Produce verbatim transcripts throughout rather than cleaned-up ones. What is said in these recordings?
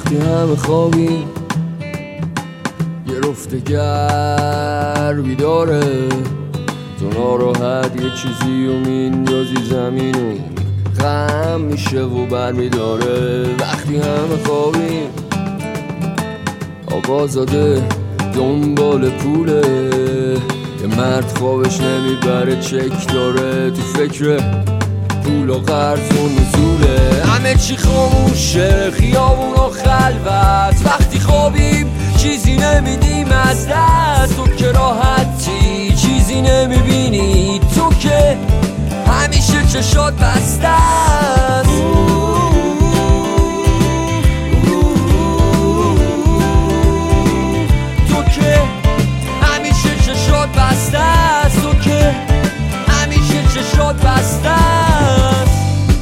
وقتی همه خوابیم یه رفتگر بیداره، تو ناراحت یه چیزی و میندازی زمینو غم میشه و برمیداره. وقتی همه خوابیم آقا زاده دنبال پوله، یه مرد خوابش نمیبره چک داره، تو فکر پول و قرض و نزوله. همه چی خاموشه خیابون و خلوت، وقتی خوابیم چیزی نمیدیم از دست. تو که راحتی چیزی نمیبینی، تو که همیشه چشات بسته است. تو که همیشه چشات بسته است، تو که همیشه چشات بسته است.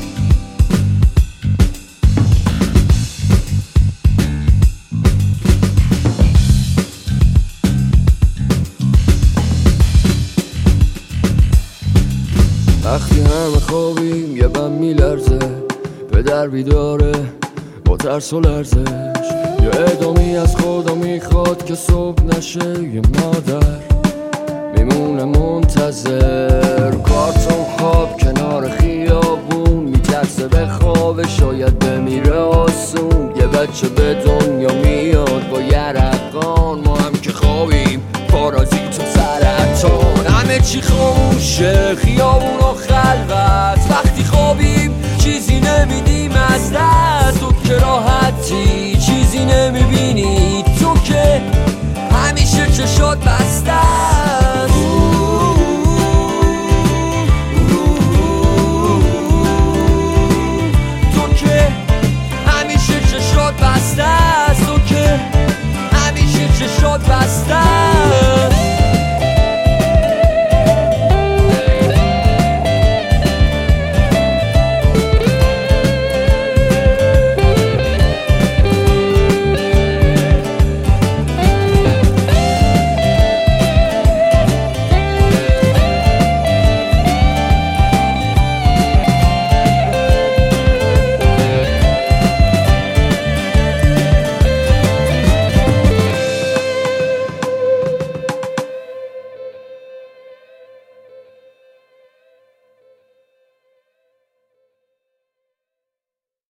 وقتی همه خوابیم یه بم میلرزه، پدر بیداره با ترس و لرزش، یه ادامی از خدا میخواد که صبح نشه. یه مادر میمونه منتظر، کارتون خواب کنار خیابون، میترسه به خواب شاید بمیره آسون. یه بچه به دنیا